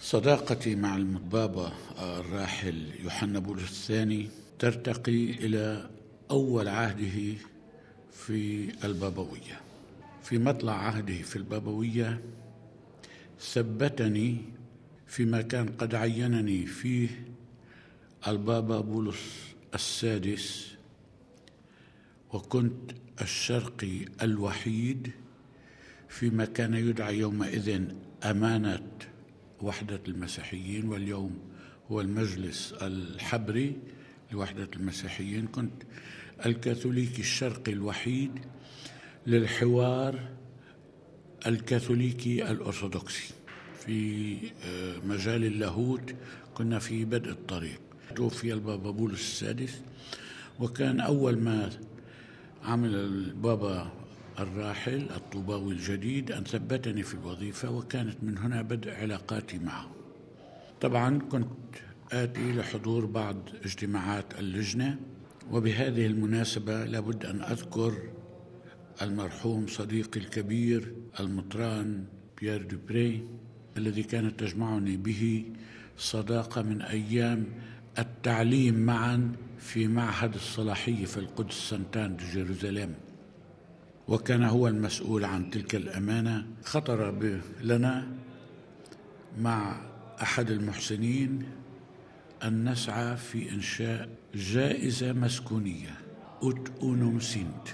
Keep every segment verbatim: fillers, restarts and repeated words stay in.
صداقتي مع البابا الراحل يوحنا بولس الثاني ترتقي إلى أول عهده في البابوية. في مطلع عهده في البابوية ثبتني فيما كان قد عينني فيه البابا بولس السادس، وكنت الشرقي الوحيد فيما كان يدعى يومئذ أمانة وحدة المسيحيين، واليوم هو المجلس الحبري لوحدة المسيحيين. كنت الكاثوليكي الشرقي الوحيد للحوار الكاثوليكي الأرثوذكسي في مجال اللاهوت. كنا في بدء الطريق. توفي البابا بولس السادس، وكان أول ما عمل البابا الراحل الطوباوي الجديد أن ثبتني في الوظيفة، وكانت من هنا بدء علاقاتي معه. طبعا كنت آتي لحضور بعض اجتماعات اللجنة، وبهذه المناسبة لابد أن أذكر المرحوم صديقي الكبير المطران بيير دوبري، الذي كانت تجمعني به صداقة من أيام التعليم معا في معهد الصلاحية في القدس سانتان دي جيروزاليم، وكان هو المسؤول عن تلك الأمانة. خطر لنا مع أحد المحسنين أن نسعى في إنشاء جائزة مسكونية أوت أونوم سينت،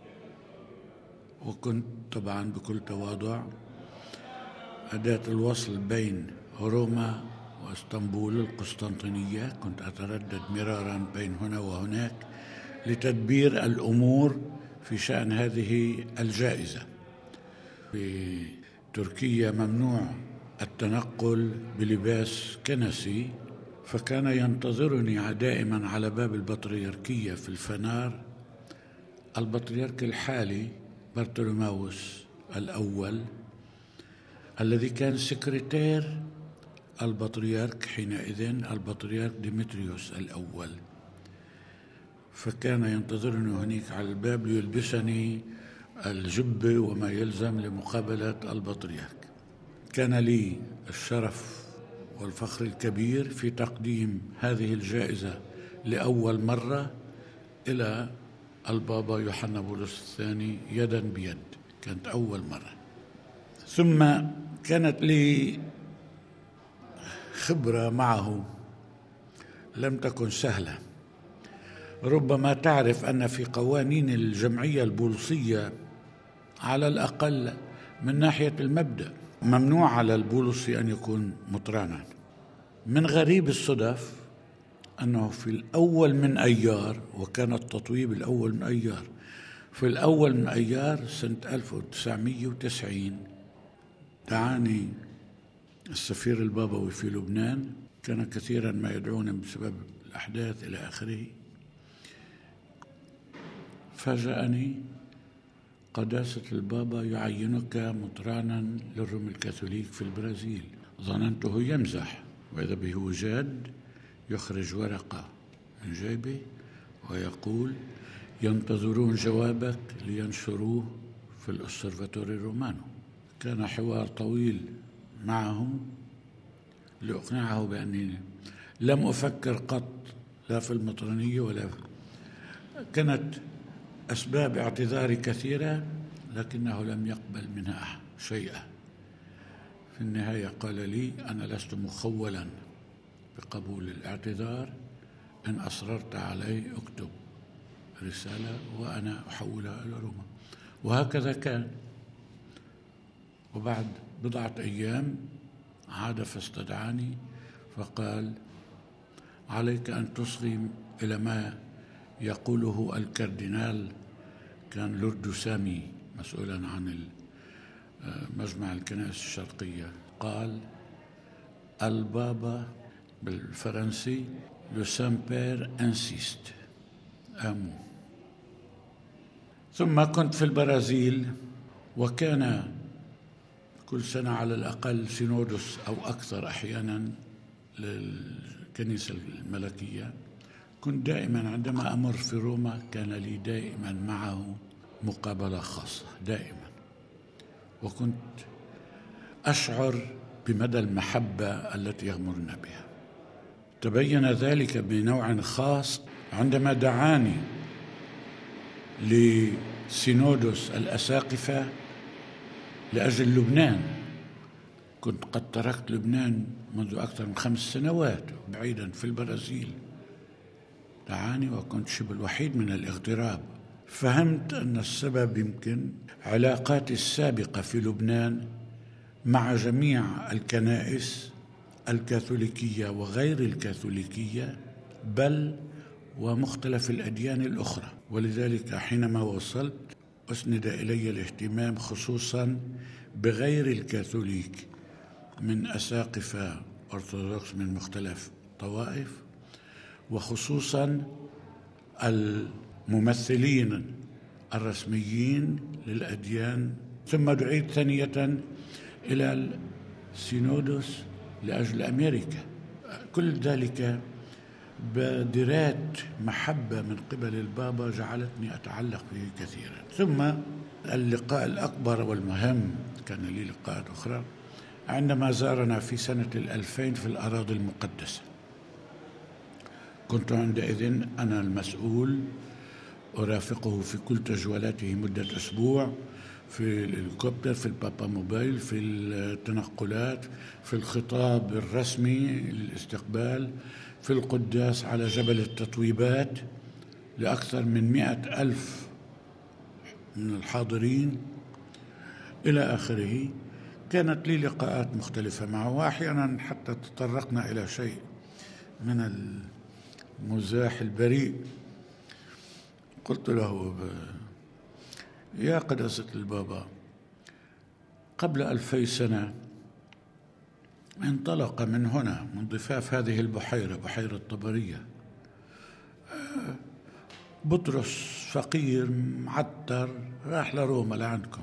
وكنت طبعا بكل تواضع أداة الوصل بين روما واسطنبول القسطنطينية. كنت أتردد مرارا بين هنا وهناك لتدبير الأمور في شأن هذه الجائزة. في تركيا ممنوع التنقل بلباس كنسي، فكان ينتظرني دائما على باب البطريركية في الفنار البطريرك الحالي برتولوماوس الأول، الذي كان سكرتير البطريرك حينئذ البطريرك ديمتريوس الأول، فكان ينتظرني هناك على الباب ليلبسني الجبة وما يلزم لمقابلة البطريرك. كان لي الشرف والفخر الكبير في تقديم هذه الجائزة لأول مرة إلى البابا يوحنا بولس الثاني يدا بيد. كانت أول مرة. ثم كانت لي خبرة معه لم تكن سهلة. ربما تعرف أن في قوانين الجمعية البولسية على الأقل من ناحية المبدأ ممنوع على البولسي أن يكون مطرانا. من غريب الصدف أنه في الأول من أيار، وكان التطويب الأول من أيار، في الأول من أيار سنة ألف وتسعمائة وتسعين دعاني السفير البابوي في لبنان. كان كثيرا ما يدعون بسبب الأحداث إلى آخره. فاجأني: قداسة البابا يعينك مطرانا للروم الكاثوليك في البرازيل. ظننته يمزح، وإذا به هو جاد. يخرج ورقة من جيبه ويقول: ينتظرون جوابك لينشروه في الأوبسرفاتوري رومانو. كان حوار طويل معه لأقنعه بأني لم أفكر قط لا في المطرانية ولا في... كانت أسباب اعتذاري كثيرة، لكنه لم يقبل منها شيئا. في النهاية قال لي: أنا لست مخولا بقبول الاعتذار، إن أصررت علي اكتب رسالة وأنا أحولها إلى روما. وهكذا كان. وبعد بضعة أيام عاد فاستدعاني فقال: عليك أن تصغي إلى ما يقوله الكاردينال، كان لوردو سامي مسؤولا عن مجمع الكنائس الشرقية. قال: البابا بالفرنسي لو سامبير انسيست امو. ثم كنت في البرازيل، وكان كل سنة على الأقل سينودوس أو أكثر أحيانا للكنيسة الملكية. كنت دائما عندما أمر في روما كان لي دائما معه مقابلة خاصة دائما، وكنت أشعر بمدى المحبة التي يغمرنا بها. تبين ذلك بنوع خاص عندما دعاني لسينودوس الأساقفة لأجل لبنان. كنت قد تركت لبنان منذ أكثر من خمس سنوات بعيدا في البرازيل، دعاني وكنت شبه الوحيد من الاغتراب. فهمت أن السبب يمكن علاقاتي السابقة في لبنان مع جميع الكنائس الكاثوليكية وغير الكاثوليكية، بل ومختلف الأديان الأخرى. ولذلك حينما وصلت أسند إلي الاهتمام خصوصا بغير الكاثوليك من أساقفة أرثوذكس من مختلف الطوائف، وخصوصا الممثلين الرسميين للأديان. ثم دعيت ثانية إلى السينودوس لأجل أمريكا. كل ذلك بادرات محبة من قبل البابا جعلتني أتعلق به كثيرا. ثم اللقاء الأكبر والمهم كان لي لقاءات أخرى عندما زارنا في سنة الألفين في الأراضي المقدسة. كنت عندئذ أنا المسؤول، أرافقه في كل تجولاته مدة أسبوع، في الهليكوبتر، في البابا موبايل، في التنقلات، في الخطاب الرسمي للاستقبال، في القداس على جبل التطويبات لأكثر من مئة ألف من الحاضرين إلى آخره. كانت لي لقاءات مختلفة معه، وأحيانا حتى تطرقنا إلى شيء من المزاح البريء. قلت له: يا قداسة البابا، قبل ألفي سنة انطلق من هنا من ضفاف هذه البحيرة، بحيرة طبرية، بطرس فقير معتر راح لروما لعندكم،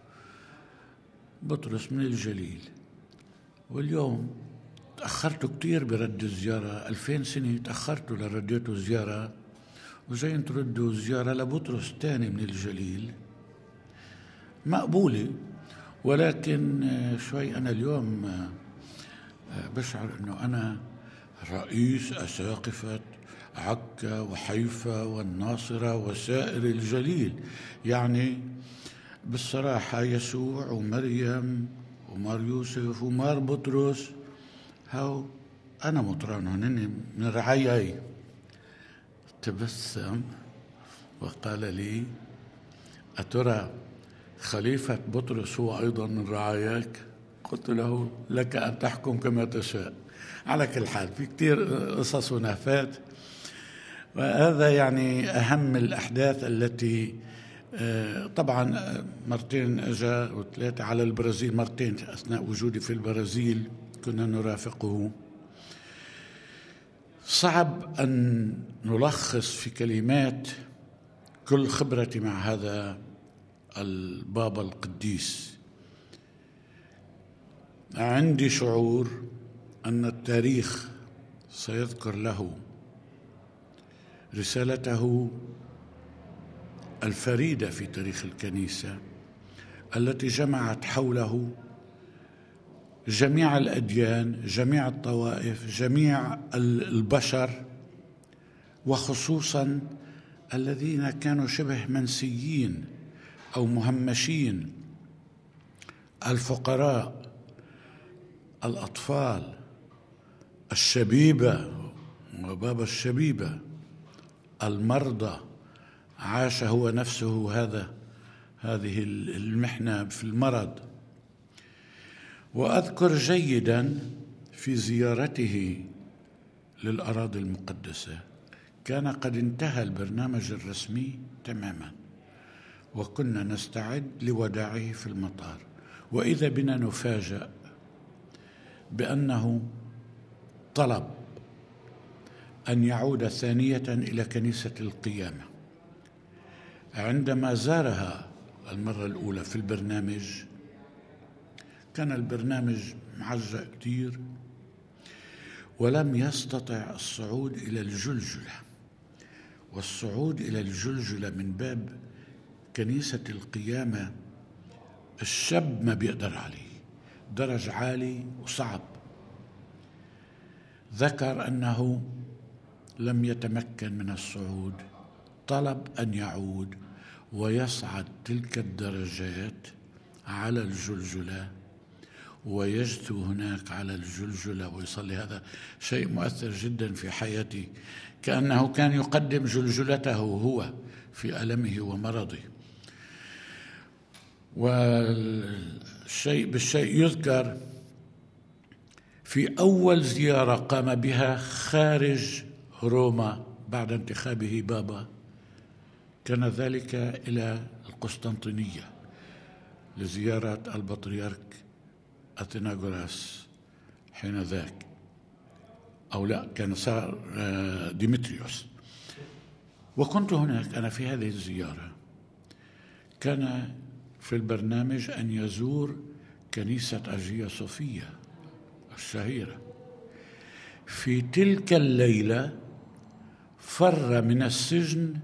بطرس من الجليل، واليوم تأخرتوا كتير برد الزيارة، ألفين سنة تأخرتوا لرديتوا زيارة وجايين تردوا زيارة لبطرس تاني من الجليل. مقبولة، ولكن شوي أنا اليوم بشعر أنه أنا رئيس أساقفة عكا وحيفا والناصرة وسائر الجليل. يعني بالصراحة يسوع ومريم ومار يوسف ومار بطرس هاو أنا مطرانهم من رعاياي. تبسم وقال لي: أترى خليفة بطرس هو أيضا من رعاياك؟ قلت له: لك أن تحكم كما تشاء. على كل حال في كتير قصص ونهفات، وهذا يعني أهم الأحداث التي طبعا مرتين أجا وثلاثة على البرازيل، مرتين أثناء وجودي في البرازيل كنا نرافقه. صعب أن نلخص في كلمات كل خبرتي مع هذا البابا القديس. عندي شعور أن التاريخ سيذكر له رسالته الفريدة في تاريخ الكنيسة التي جمعت حوله جميع الأديان، جميع الطوائف، جميع البشر، وخصوصا الذين كانوا شبه منسيين أو مهمشين: الفقراء، الأطفال، الشبيبة وبابا الشبيبة، المرضى. عاش هو نفسه هذا هذه المحنة في المرض. وأذكر جيدا في زيارته للأراضي المقدسة كان قد انتهى البرنامج الرسمي تماما، وكنا نستعد لوداعه في المطار، وإذا بنا نفاجأ بأنه طلب أن يعود ثانية إلى كنيسة القيامة. عندما زارها المرة الأولى في البرنامج كان البرنامج معجق كتير، ولم يستطع الصعود إلى الجلجلة، والصعود إلى الجلجلة من باب كنيسة القيامة الشاب ما بيقدر عليه، درج عالي وصعب. ذكر أنه لم يتمكن من الصعود، طلب أن يعود ويصعد تلك الدرجات على الجلجلة ويجثو هناك على الجلجلة ويصلي. هذا شيء مؤثر جدا في حياتي، كأنه كان يقدم جلجلته هو في ألمه ومرضه. والشيء بالشيء يذكر في أول زيارة قام بها خارج روما بعد انتخابه بابا، كان ذلك إلى القسطنطينية لزيارة البطريرك أثناغوراس حين ذاك، أو لا، كان صار ديمتريوس. وكنت هناك أنا في هذه الزيارة. كان في البرنامج أن يزور كنيسة أجيا صوفيا الشهيرة. في تلك الليلة فر من السجن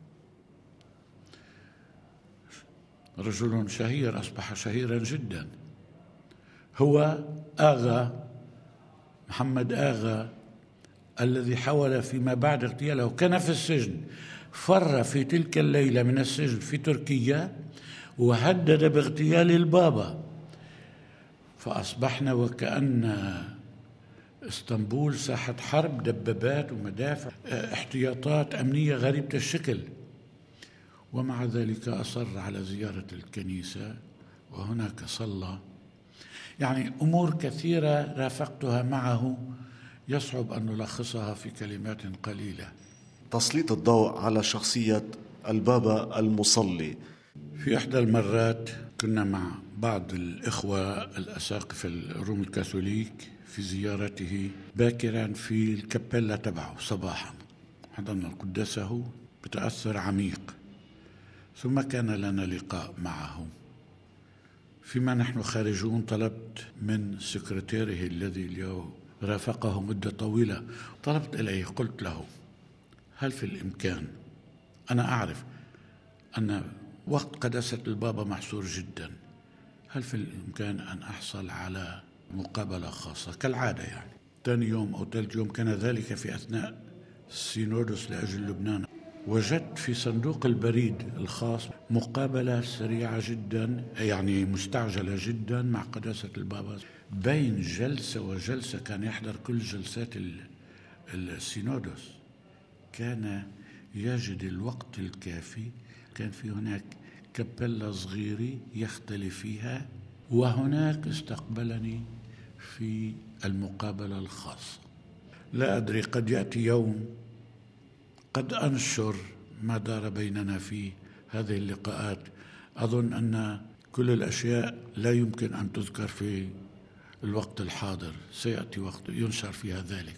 رجل شهير، أصبح شهيرا جدا، هو آغا محمد آغا الذي حاول فيما بعد اغتياله. كان في السجن، فر في تلك الليلة من السجن في تركيا وهدد باغتيال البابا، فأصبحنا وكأن اسطنبول ساحة حرب، دبابات ومدافع، احتياطات أمنية غريبة الشكل. ومع ذلك أصر على زيارة الكنيسة وهناك صلى. يعني أمور كثيرة رافقتها معه يصعب أن نلخصها في كلمات قليلة. تسليط الضوء على شخصية البابا المصلي. في إحدى المرات كنا مع بعض الإخوة الأساقفة الروم الكاثوليك في زيارته باكرا في الكابيلا تبعه صباحا، حضرنا قداسه بتأثر عميق، ثم كان لنا لقاء معه. فيما نحن خارجون طلبت من سكرتيره الذي اليوم رافقه مدة طويلة، طلبت إليه، قلت له: هل في الإمكان، أنا أعرف أن وقت قداسة البابا محصور جدا، هل في الإمكان أن أحصل على مقابلة خاصة كالعادة؟ يعني ثاني يوم أو ثالث يوم كان ذلك في أثناء السينودوس لأجل لبنان. وجدت في صندوق البريد الخاص مقابلة سريعة جدا، يعني مستعجلة جدا، مع قداسة البابا. بين جلسة وجلسة كان يحضر كل جلسات السينودوس، كان يجد الوقت الكافي. كان في هناك كابيلا صغيرة يختلي فيها، وهناك استقبلني في المقابلة الخاصة. لا أدري، قد يأتي يوم قد أنشر ما دار بيننا في هذه اللقاءات. أظن أن كل الأشياء لا يمكن أن تذكر في الوقت الحاضر، سيأتي وقت ينشر فيها ذلك.